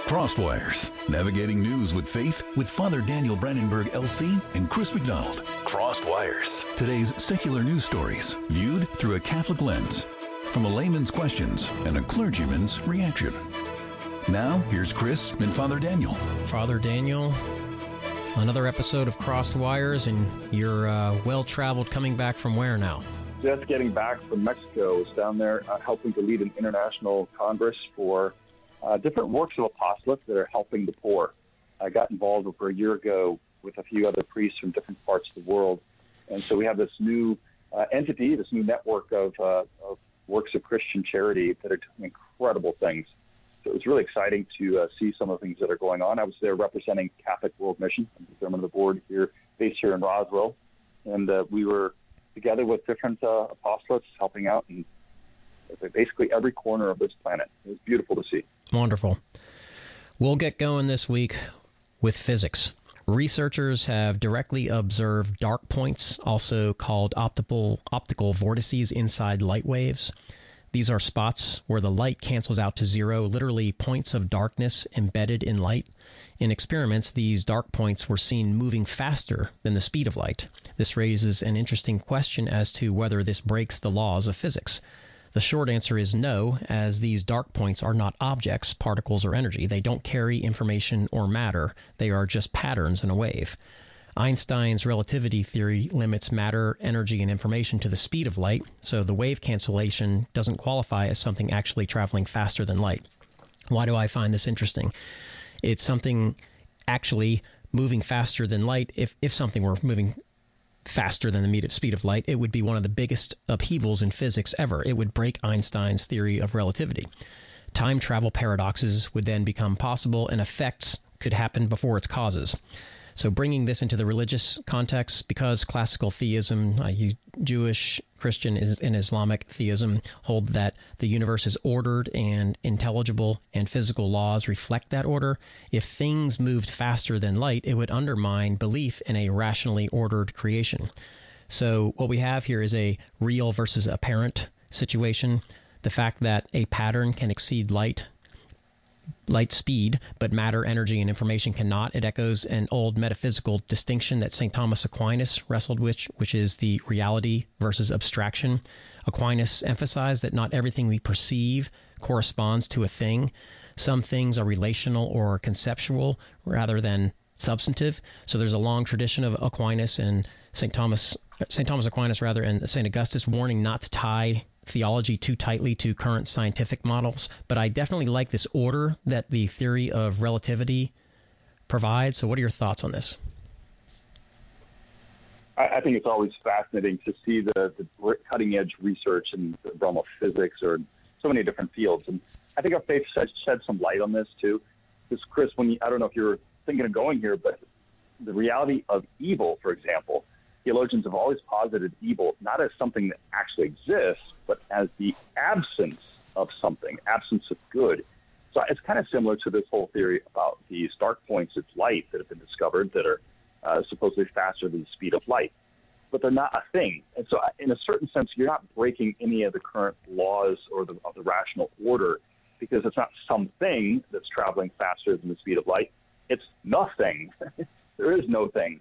Crosswires, navigating news with faith with Father Daniel Brandenburg, LC, and Chris McDonald. Crosswires, today's secular news stories, viewed through a Catholic lens, from a layman's questions and a clergyman's reaction. Now, here's Chris and Father Daniel. Father Daniel, another episode of Crosswires, and you're well-traveled, coming back from where now? Just getting back from Mexico. I was down there helping to lead an international congress for different works of apostolate that are helping the poor. I got involved over a year ago with a few other priests from different parts of the world. And so we have this new entity, this new network of works of Christian charity that are doing incredible things. So it was really exciting to see some of the things that are going on. I was there representing Catholic World Mission. I'm the chairman of the board here, based here in Roswell. And we were together with different apostolates helping out in basically every corner of this planet. It was beautiful to see. Wonderful. We'll get going this week with physics. Researchers have directly observed dark points, also called optical vortices inside light waves. These are spots where the light cancels out to zero, literally points of darkness embedded in light. In experiments, these dark points were seen moving faster than the speed of light. This raises an interesting question as to whether this breaks the laws of physics. The short answer is no, as these dark points are not objects, particles, or energy. They don't carry information or matter. They are just patterns in a wave. Einstein's relativity theory limits matter, energy, and information to the speed of light, so the wave cancellation doesn't qualify as something actually traveling faster than light. Why do I find this interesting? It's something actually moving faster than light. If something were moving faster than the speed of light, it would be one of the biggest upheavals in physics ever. It would break Einstein's theory of relativity. Time travel paradoxes would then become possible, and effects could happen before its causes. So bringing this into the religious context, because classical theism, Jewish, Christian, and Islamic theism hold that the universe is ordered and intelligible and physical laws reflect that order, if things moved faster than light, it would undermine belief in a rationally ordered creation. So what we have here is a real versus apparent situation. The fact that a pattern can exceed light speed, but matter, energy, and information cannot. It echoes an old metaphysical distinction that St. Thomas Aquinas wrestled with, which is the reality versus abstraction. Aquinas emphasized that not everything we perceive corresponds to a thing. Some things are relational or conceptual rather than substantive. So there's a long tradition of Aquinas and St. Thomas Aquinas and St. Augustus warning not to tie theology too tightly to current scientific models, but I definitely like this order that the theory of relativity provides. So what are your thoughts on this? I think it's always fascinating to see the cutting-edge research in the realm of physics or so many different fields. And I think our faith shed some light on this too. Because Chris, I don't know if you're thinking of going here, but the reality of evil, for example, theologians have always posited evil not as something that actually exists, but as the absence of something, absence of good. So it's kind of similar to this whole theory about these dark points of light that have been discovered that are supposedly faster than the speed of light. But they're not a thing. And so in a certain sense, you're not breaking any of the current laws or of the rational order, because it's not something that's traveling faster than the speed of light. It's nothing. There is no thing.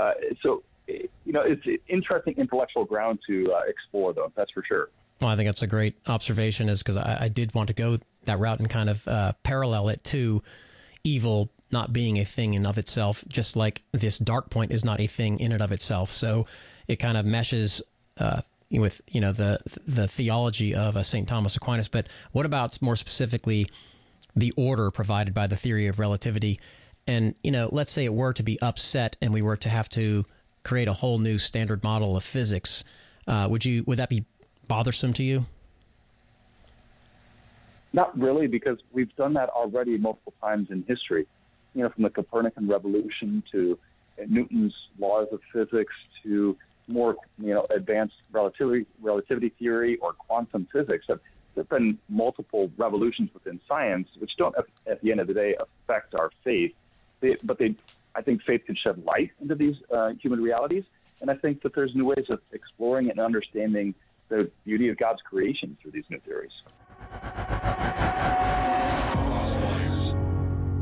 It's interesting intellectual ground to explore, though, that's for sure. Well, I think that's a great observation, is because I did want to go that route and kind of parallel it to evil not being a thing in of itself, just like this dark point is not a thing in and of itself. So it kind of meshes with the theology of St. Thomas Aquinas. But what about more specifically the order provided by the theory of relativity? And let's say it were to be upset and we were to have to create a whole new standard model of physics. Would that be bothersome to you? Not really, because we've done that already multiple times in history. From the Copernican revolution to Newton's laws of physics to more advanced relativity theory or quantum physics. There have been multiple revolutions within science which don't, at the end of the day, affect our faith. I think faith can shed light into these human realities, and I think that there's new ways of exploring and understanding the beauty of God's creation through these new theories.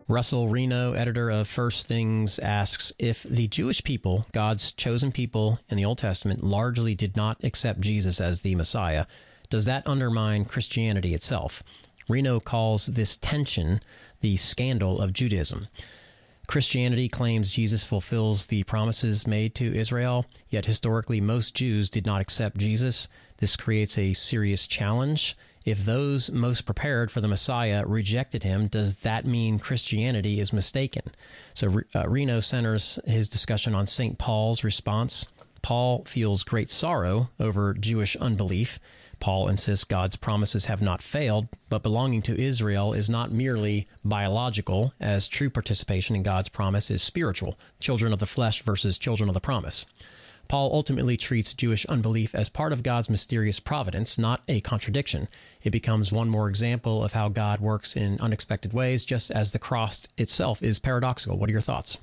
Russell Reno, editor of First Things, asks, if the Jewish people, God's chosen people in the Old Testament, largely did not accept Jesus as the Messiah, does that undermine Christianity itself? Reno calls this tension the scandal of Judaism. Christianity claims Jesus fulfills the promises made to Israel, yet historically most Jews did not accept Jesus. This creates a serious challenge. If those most prepared for the Messiah rejected him, does that mean Christianity is mistaken? So Reno centers his discussion on St. Paul's response. Paul feels great sorrow over Jewish unbelief. Paul insists God's promises have not failed, but belonging to Israel is not merely biological, as true participation in God's promise is spiritual, children of the flesh versus children of the promise. Paul ultimately treats Jewish unbelief as part of God's mysterious providence, not a contradiction. It becomes one more example of how God works in unexpected ways, just as the cross itself is paradoxical. What are your thoughts?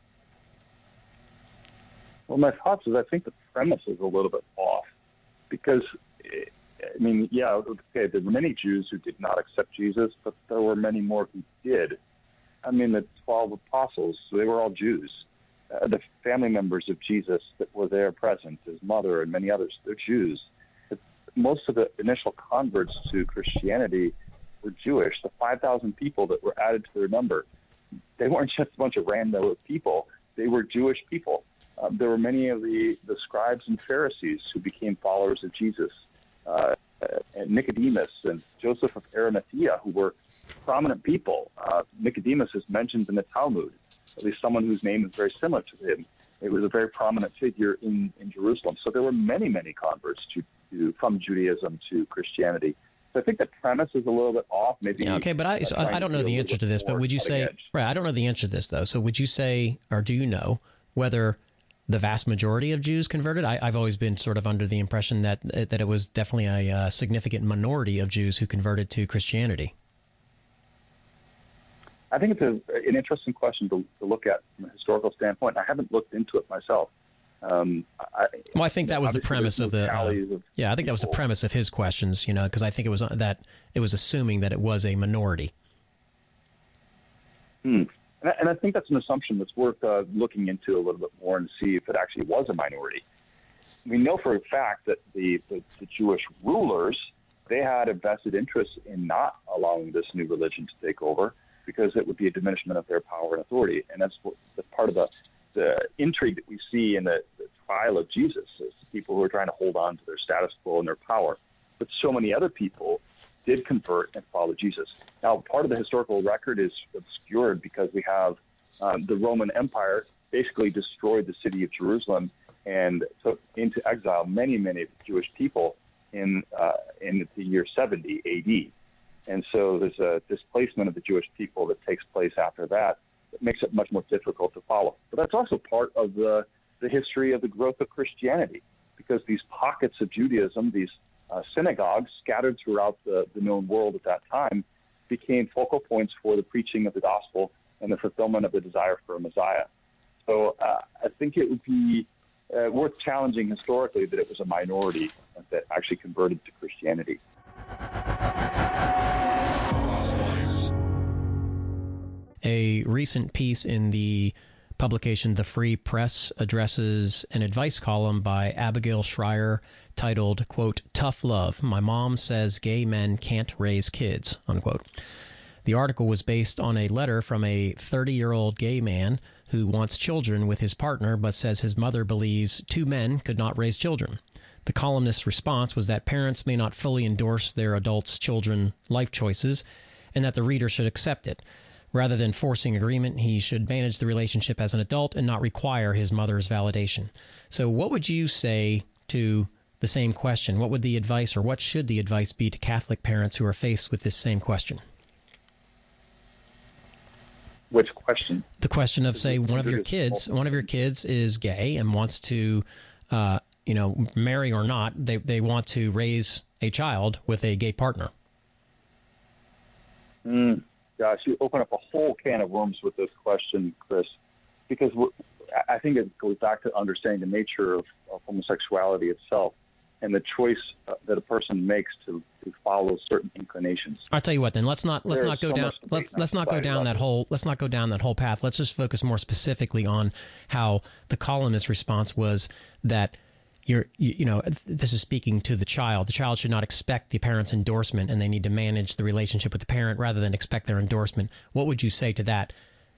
Well, my thoughts is I think the premise is a little bit off because, I mean, yeah, okay, there were many Jews who did not accept Jesus, but there were many more who did. I mean, the 12 apostles, they were all Jews. The family members of Jesus that were there present, his mother and many others, they're Jews. Most of the initial converts to Christianity were Jewish. The 5,000 people that were added to their number, they weren't just a bunch of random people. They were Jewish people. There were many of the scribes and Pharisees who became followers of Jesus, and Nicodemus and Joseph of Arimathea, who were prominent people. Nicodemus is mentioned in the Talmud, at least someone whose name is very similar to him. It was a very prominent figure in Jerusalem. So there were many, many converts from Judaism to Christianity. So I think the premise is a little bit off. Maybe. Yeah, okay, but I don't know the answer to this. But would you say, right? I don't know the answer to this though. So would you say, or do you know whether the vast majority of Jews converted? I've always been sort of under the impression that it was definitely a significant minority of Jews who converted to Christianity. I think it's an interesting question to look at from a historical standpoint. I haven't looked into it myself. I think that was the premise of the. I think that was the premise of his questions. Because I think it was assuming that it was a minority. And I think that's an assumption that's worth looking into a little bit more and see if it actually was a minority. We know for a fact that the Jewish rulers, they had a vested interest in not allowing this new religion to take over, because it would be a diminishment of their power and authority. And that's part of the intrigue that we see in the trial of Jesus, is people who are trying to hold on to their status quo and their power. But so many other people did convert and follow Jesus. Now, part of the historical record is obscured because we have the Roman Empire basically destroyed the city of Jerusalem and took into exile many, many Jewish people in the year 70 A.D., and so there's a displacement of the Jewish people that takes place after that makes it much more difficult to follow. But that's also part of the history of the growth of Christianity, because these pockets of Judaism, these synagogues scattered throughout the known world at that time, became focal points for the preaching of the gospel and the fulfillment of the desire for a Messiah. So I think it would be worth challenging historically that it was a minority that actually converted to Christianity. A recent piece in the publication The Free Press addresses an advice column by Abigail Schreier titled, quote, "Tough Love. My Mom Says Gay Men Can't Raise Kids," unquote. The article was based on a letter from a 30-year-old gay man who wants children with his partner but says his mother believes two men could not raise children. The columnist's response was that parents may not fully endorse their adults' children's life choices and that the reader should accept it. Rather than forcing agreement, he should manage the relationship as an adult and not require his mother's validation. So what would you say to the same question? What would the advice, or what should the advice be to Catholic parents who are faced with this same question? Which question? The question of, say, one of your kids is gay and wants to, marry or not, they want to raise a child with a gay partner. Gosh, you open up a whole can of worms with this question, Chris, because I think it goes back to understanding the nature of homosexuality itself. and the choice that a person makes to follow certain inclinations. I'll tell you what. Then let's not go down that whole path. Let's just focus more specifically on how the columnist's response was that this is speaking to the child. The child should not expect the parent's endorsement, and they need to manage the relationship with the parent rather than expect their endorsement. What would you say to that?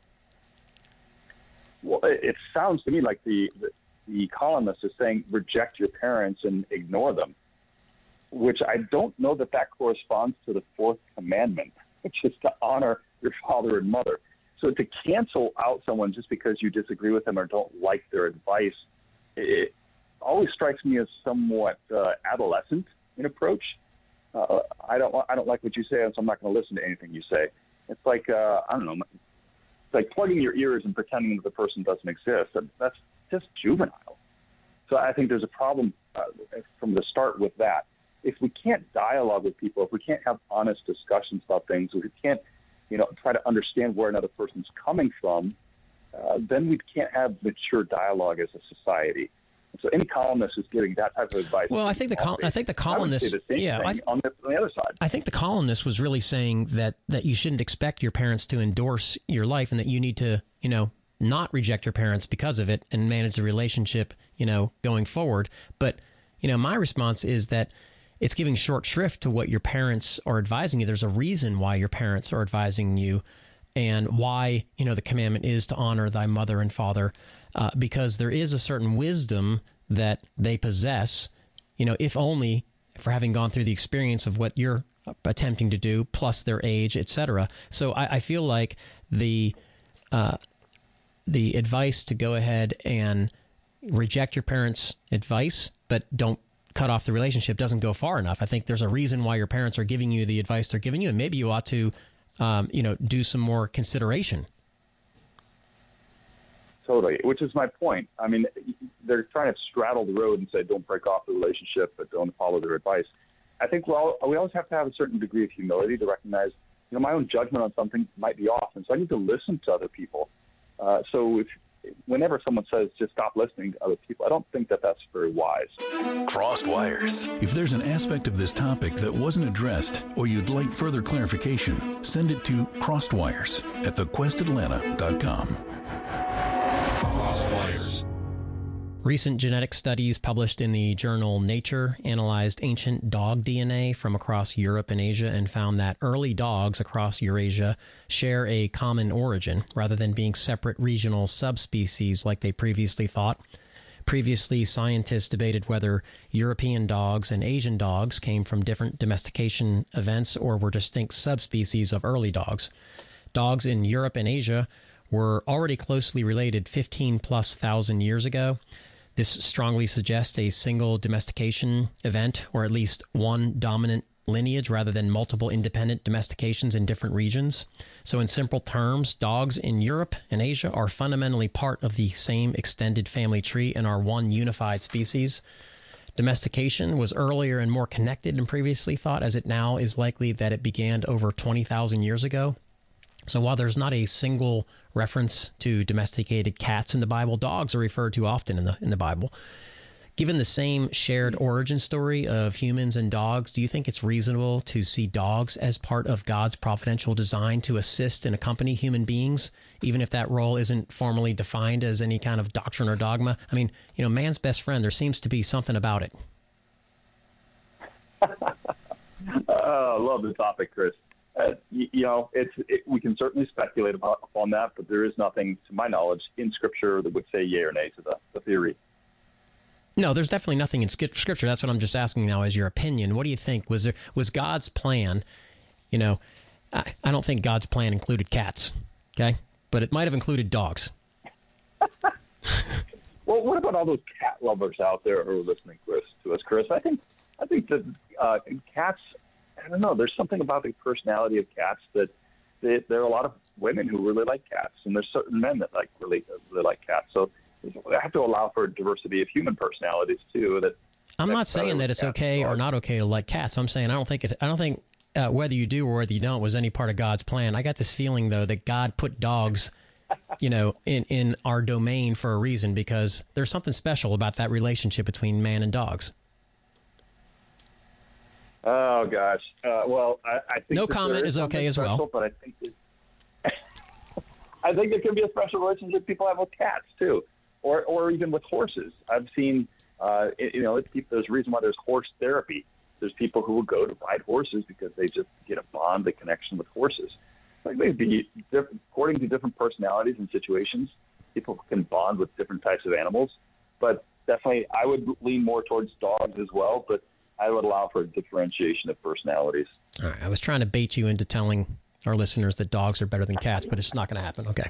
Well, it sounds to me like the columnist is saying reject your parents and ignore them, which I don't know that corresponds to the fourth commandment, which is to honor your father and mother. So to cancel out someone just because you disagree with them or don't like their advice, it always strikes me as somewhat adolescent in approach. I don't like what you say, so I'm not going to listen to anything you say. It's like I don't know. It's like plugging your ears and pretending that the person doesn't exist. That's just juvenile. So I think there's a problem from the start with that. If we can't dialogue with people, if we can't have honest discussions about things, if we can't, try to understand where another person's coming from, then we can't have mature dialogue as a society. So any columnist is giving that type of advice. Well, I think the columnist, on the other side. I think the columnist was really saying that you shouldn't expect your parents to endorse your life, and that you need to, not reject your parents because of it and manage the relationship, going forward. But, my response is that it's giving short shrift to what your parents are advising you. There's a reason why your parents are advising you, and why, the commandment is to honor thy mother and father. Because there is a certain wisdom that they possess, if only for having gone through the experience of what you're attempting to do, plus their age, etc. So I feel like the advice to go ahead and reject your parents' advice, but don't cut off the relationship, doesn't go far enough. I think there's a reason why your parents are giving you the advice they're giving you, and maybe you ought to, do some more consideration. Totally, which is my point. I mean, they're trying to straddle the road and say, don't break off the relationship, but don't follow their advice. I think we always have to have a certain degree of humility to recognize, my own judgment on something might be off, and so I need to listen to other people. So whenever someone says just stop listening to other people, I don't think that that's very wise. Crossed Wires. If there's an aspect of this topic that wasn't addressed or you'd like further clarification, send it to crossedwires@thequestatlanta.com. Recent genetic studies published in the journal Nature analyzed ancient dog DNA from across Europe and Asia and found that early dogs across Eurasia share a common origin rather than being separate regional subspecies like they previously thought. Previously, scientists debated whether European dogs and Asian dogs came from different domestication events or were distinct subspecies of early dogs. Dogs in Europe and Asia were already closely related 15+ thousand years ago. This strongly suggests a single domestication event, or at least one dominant lineage rather than multiple independent domestications in different regions. So in simple terms, dogs in Europe and Asia are fundamentally part of the same extended family tree and are one unified species. Domestication was earlier and more connected than previously thought, as it now is likely that it began over 20,000 years ago. So while there's not a single reference to domesticated cats in the Bible, dogs are referred to often in the Bible. Given the same shared origin story of humans and dogs, do you think it's reasonable to see dogs as part of God's providential design to assist and accompany human beings, even if that role isn't formally defined as any kind of doctrine or dogma? I mean, man's best friend, there seems to be something about it. I love the topic, Chris. We can certainly speculate upon that, but there is nothing, to my knowledge, in Scripture that would say yay or nay to the theory. No, there's definitely nothing in Scripture. That's what I'm just asking now as your opinion. What do you think? Was God's plan, I don't think God's plan included cats, okay? But it might have included dogs. Well, what about all those cat lovers out there who are listening to us, Chris? I think that cats, I don't know, there's something about the personality of cats that there are a lot of women who really like cats, and there's certain men that really like cats. So we have to allow for diversity of human personalities too. I'm not saying that it's okay or not okay to like cats. I'm saying I don't think whether you do or whether you don't was any part of God's plan. I got this feeling though that God put dogs, in our domain for a reason, because there's something special about that relationship between man and dogs. Oh gosh. Well, I think no comment is okay as well. But I think there can be a special relationship people have with cats too, or even with horses. I've seen, there's a reason why there's horse therapy. There's people who will go to ride horses because they just get a bond, a connection with horses. Like maybe according to different personalities and situations, people can bond with different types of animals. But definitely, I would lean more towards dogs as well. But I would allow for a differentiation of personalities. All right, I was trying to bait you into telling our listeners that dogs are better than cats, but it's not going to happen. Okay.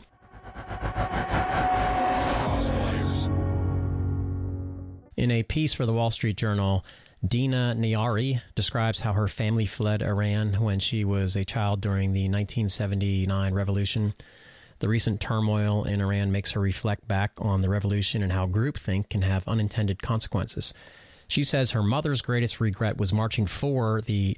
In a piece for the Wall Street Journal, Dina Nayari describes how her family fled Iran when she was a child during the 1979 revolution. The recent turmoil in Iran makes her reflect back on the revolution and how groupthink can have unintended consequences. She says her mother's greatest regret was marching for the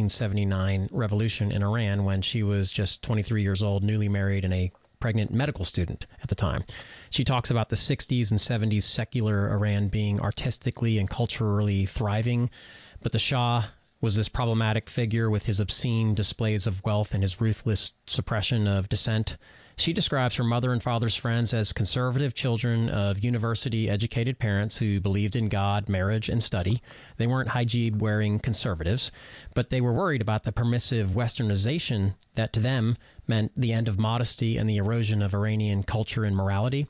1979 revolution in Iran when she was just 23 years old, newly married, and a pregnant medical student at the time. She talks about the 60s and 70s secular Iran being artistically and culturally thriving, but the Shah was this problematic figure with his obscene displays of wealth and his ruthless suppression of dissent. She describes her mother and father's friends as conservative children of university-educated parents who believed in God, marriage, and study. They weren't hijab-wearing conservatives, but they were worried about the permissive westernization that to them meant the end of modesty and the erosion of Iranian culture and morality.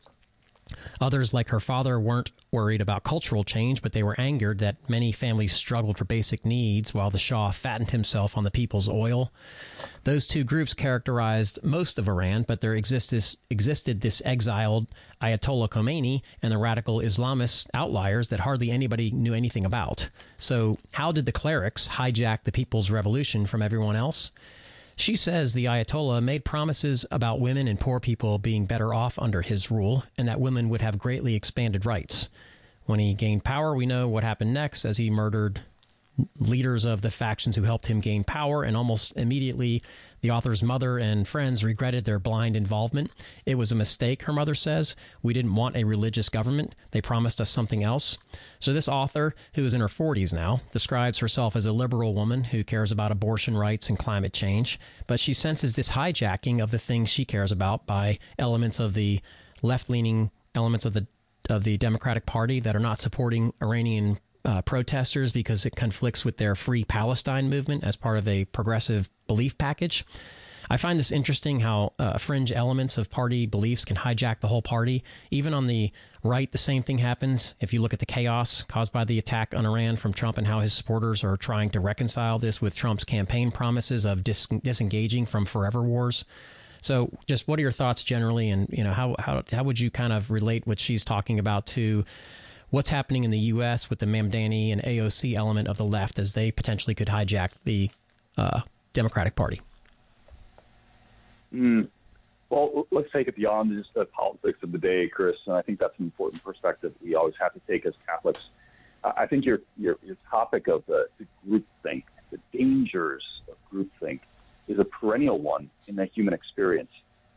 Others, like her father, weren't worried about cultural change, but they were angered that many families struggled for basic needs while the Shah fattened himself on the people's oil. Those two groups characterized most of Iran, but there existed this exiled Ayatollah Khomeini and the radical Islamist outliers that hardly anybody knew anything about. So how did the clerics hijack the people's revolution from everyone else? She says the Ayatollah made promises about women and poor people being better off under his rule, and that women would have greatly expanded rights. When he gained power, we know what happened next, as he murdered leaders of the factions who helped him gain power, and almost immediately the author's mother and friends regretted their blind involvement. It was a mistake, her mother says. We didn't want a religious government. They promised us something else. So this author, who is in her 40s now, describes herself as a liberal woman who cares about abortion rights and climate change, but she senses this hijacking of the things she cares about by elements of the left-leaning elements of the Democratic Party that are not supporting Iranian protesters because it conflicts with their Free Palestine movement as part of a progressive belief package. I find this interesting how fringe elements of party beliefs can hijack the whole party. Even on the right, the same thing happens. If you look at the chaos caused by the attack on Iran from Trump and how his supporters are trying to reconcile this with Trump's campaign promises of disengaging from forever wars. So just what are your thoughts generally, and how would you kind of relate what she's talking about to what's happening in the U.S. with the Mamdani and AOC element of the left as they potentially could hijack the Democratic Party? Well, let's take it beyond just the politics of the day, Chris, and I think that's an important perspective we always have to take as Catholics. I think your topic of the groupthink, the dangers of groupthink, is a perennial one in the human experience.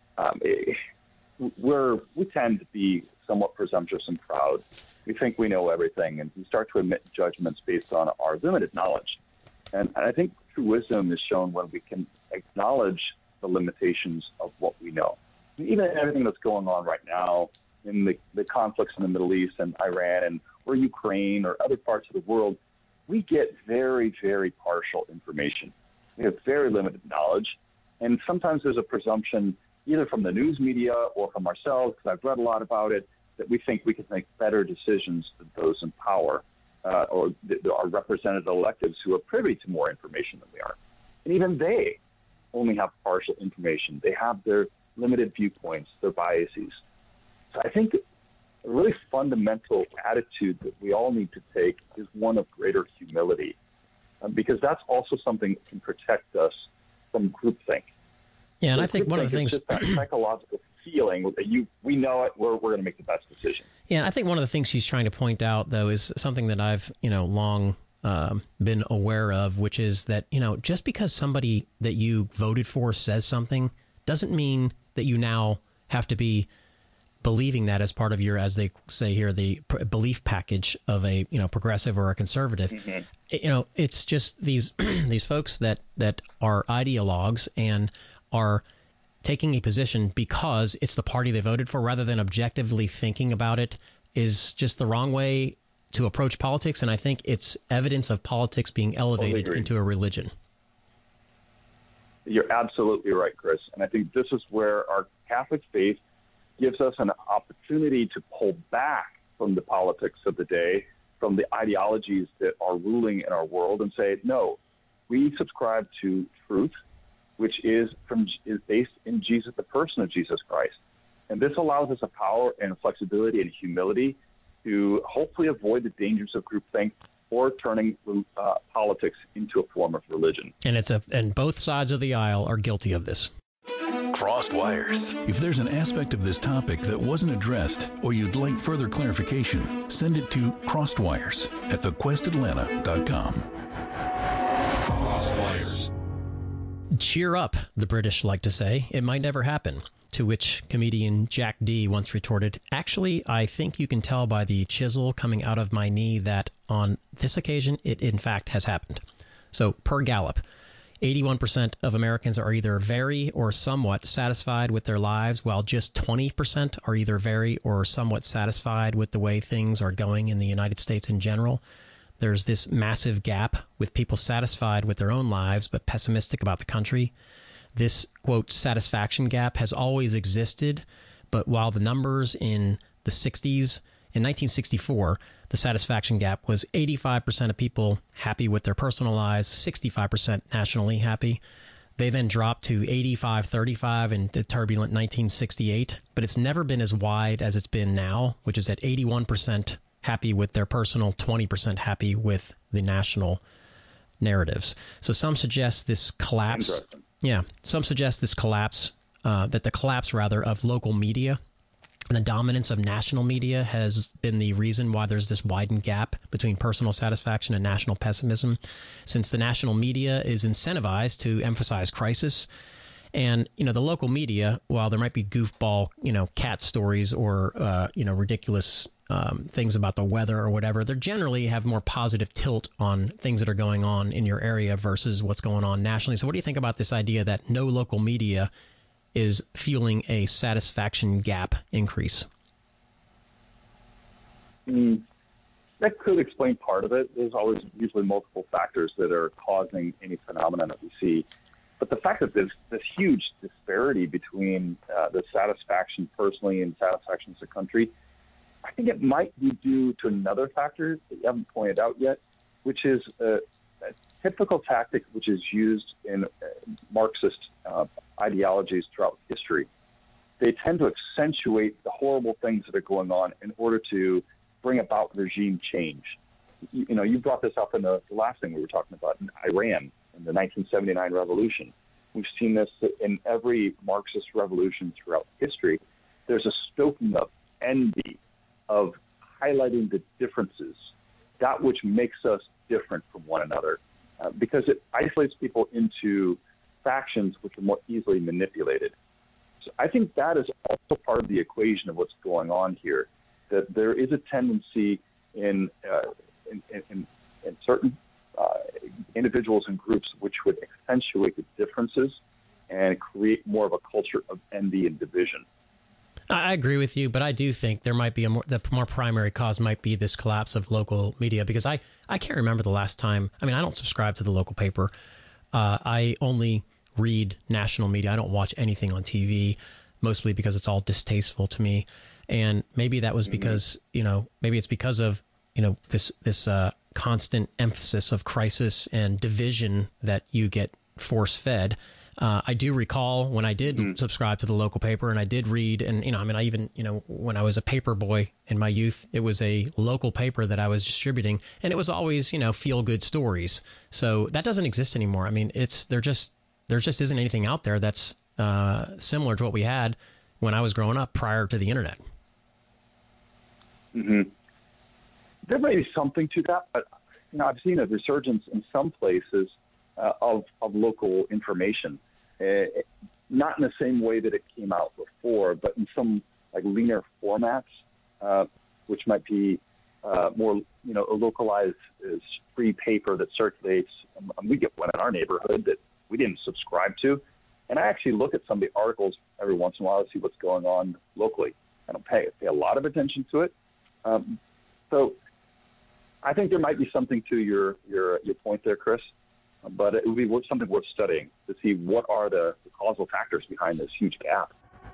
We tend to be somewhat presumptuous and proud. We think we know everything, and we start to emit judgments based on our limited knowledge. And I think true wisdom is shown when we can acknowledge the limitations of what we know. Even everything that's going on right now in the conflicts in the Middle East and Iran or Ukraine or other parts of the world, we get very, very partial information. We have very limited knowledge. And sometimes there's a presumption, either from the news media or from ourselves, because I've read a lot about it, that we think we can make better decisions than those in power or our representative electives who are privy to more information than we are. And even they only have partial information. They have their limited viewpoints, their biases. So I think a really fundamental attitude that we all need to take is one of greater humility, because that's also something that can protect us from groupthink. Yeah, and so I think one of the things... Just that psychological feeling that we know it, we're going to make the best decision. Yeah, and I think one of the things she's trying to point out, though, is something that I've long been aware of, which is that just because somebody that you voted for says something doesn't mean that you now have to be believing that as part of your, as they say here, the belief package of a progressive or a conservative. Mm-hmm. it's just these these folks that are ideologues and are taking a position because it's the party they voted for, rather than objectively thinking about it, is just the wrong way to approach politics. And I think it's evidence of politics being elevated into a religion. You're absolutely right, Chris. And I think this is where our Catholic faith gives us an opportunity to pull back from the politics of the day, from the ideologies that are ruling in our world, and say, no, we subscribe to truth, which is based in Jesus, the person of Jesus Christ. And this allows us a power and flexibility and humility to hopefully avoid the dangers of groupthink or turning politics into a form of religion. And both sides of the aisle are guilty of this. Crossed Wires. If there's an aspect of this topic that wasn't addressed or you'd like further clarification, send it to crossedwires@thequestatlanta.com. Crossed Wires. Cheer up, the British like to say. It might never happen. To which comedian Jack D once retorted, actually, I think you can tell by the chisel coming out of my knee that on this occasion, it in fact has happened. So, per Gallup, 81% of Americans are either very or somewhat satisfied with their lives, while just 20% are either very or somewhat satisfied with the way things are going in the United States in general. There's this massive gap with people satisfied with their own lives but pessimistic about the country. This, quote, satisfaction gap has always existed, but while the numbers in the 60s, in 1964, the satisfaction gap was 85% of people happy with their personal lives, 65% nationally happy. They then dropped to 85-35 in the turbulent 1968, but it's never been as wide as it's been now, which is at 81% happy with their personal, 20% happy with the national narratives. So some suggest this collapse. Yeah, some suggest this collapse, that the collapse, rather, of local media and the dominance of national media has been the reason why there's this widened gap between personal satisfaction and national pessimism, since the national media is incentivized to emphasize crisis. And, the local media, while there might be goofball, cat stories or, ridiculous things about the weather or whatever, they generally have more positive tilt on things that are going on in your area versus what's going on nationally. So what do you think about this idea that no local media is fueling a satisfaction gap increase? That could explain part of it. There's always usually multiple factors that are causing any phenomenon that we see. But the fact that there's this huge disparity between the satisfaction personally and satisfaction as a country, I think it might be due to another factor that you haven't pointed out yet, which is a typical tactic which is used in Marxist ideologies throughout history. They tend to accentuate the horrible things that are going on in order to bring about regime change. You brought this up in the last thing we were talking about in Iran in the 1979 revolution. We've seen this in every Marxist revolution throughout history. There's a stoking of envy, of highlighting the differences, that which makes us different from one another, because it isolates people into factions which are more easily manipulated. So I think that is also part of the equation of what's going on here, that there is a tendency in certain individuals and groups which would accentuate the differences and create more of a culture of envy and division. I agree with you, but I do think there might be the more primary cause might be this collapse of local media, because I can't remember the last time. I mean, I don't subscribe to the local paper. I only read national media. I don't watch anything on TV, mostly because it's all distasteful to me. And maybe that was because, maybe it's because of, this constant emphasis of crisis and division that you get force-fed. I do recall when I did subscribe to the local paper and I did read, and, I even, when I was a paper boy in my youth, it was a local paper that I was distributing, and it was always, feel-good stories. So that doesn't exist anymore. I mean, there just isn't anything out there that's similar to what we had when I was growing up prior to the internet. Mm-hmm. There may be something to that, but I've seen a resurgence in some places of local information, not in the same way that it came out before, but in some leaner formats, which might be more, a localized free paper that circulates. We get one in our neighborhood that we didn't subscribe to. And I actually look at some of the articles every once in a while to see what's going on locally. I don't pay a lot of attention to it. So I think there might be something to your point there, Chris, but it would be something worth studying to see what are the causal factors behind this huge gap.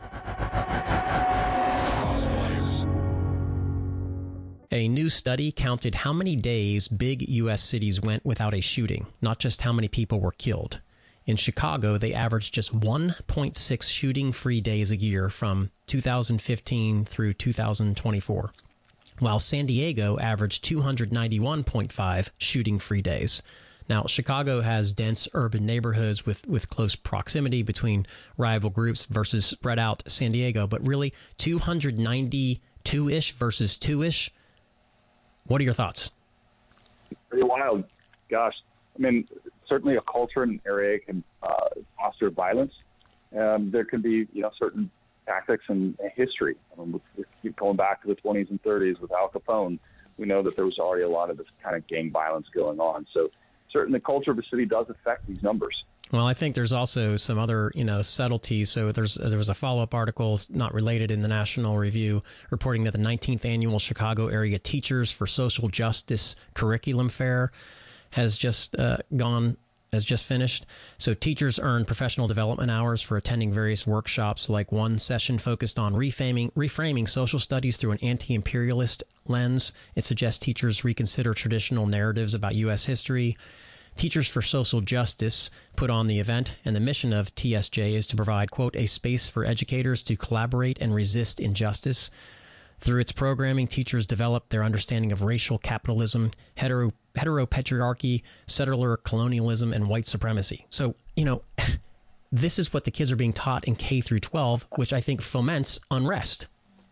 A new study counted how many days big U.S. cities went without a shooting, not just how many people were killed. In Chicago, they averaged just 1.6 shooting-free days a year from 2015 through 2024, while San Diego averaged 291.5 shooting-free days. Now, Chicago has dense urban neighborhoods with close proximity between rival groups versus spread out San Diego, but really 292-ish versus 2-ish. What are your thoughts? Pretty wild. Gosh, I mean, certainly a culture in an area can foster violence. There can be, certain tactics and history. We keep going back to the 20s and 30s with Al Capone. We know that there was already a lot of this kind of gang violence going on. So certainly the culture of a city does affect these numbers. Well, I think there's also some other, subtleties. So there was a follow-up article, not related, in the National Review, reporting that the 19th annual Chicago Area Teachers for Social Justice Curriculum Fair has just finished. So teachers earn professional development hours for attending various workshops, like one session focused on reframing social studies through an anti-imperialist lens. It suggests teachers reconsider traditional narratives about U.S. history. Teachers for Social Justice put on the event, and the mission of TSJ is to provide, quote, a space for educators to collaborate and resist injustice. Through its programming, teachers develop their understanding of racial capitalism, heteropatriarchy, settler colonialism, and white supremacy. So, this is what the kids are being taught in K through 12, which I think foments unrest.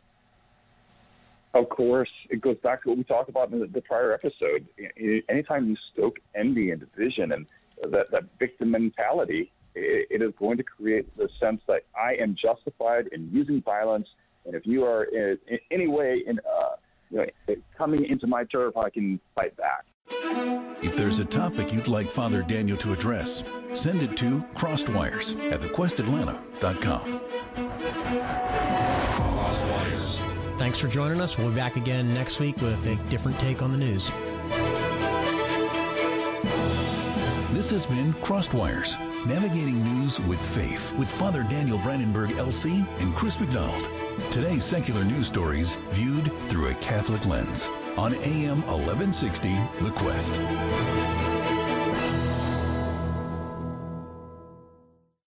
Of course, it goes back to what we talked about in the prior episode. Anytime you stoke envy and division and that victim mentality, it is going to create the sense that I am justified in using violence. And if you are in any way coming into my turf, I can fight back. If there's a topic you'd like Father Daniel to address, send it to crossedwires@thequestatlanta.com. Thanks for joining us. We'll be back again next week with a different take on the news. This has been Crossed Wires, navigating news with faith with Father Daniel Brandenburg, LC, and Chris McDonald. Today's secular news stories viewed through a Catholic lens on AM 1160, The Quest.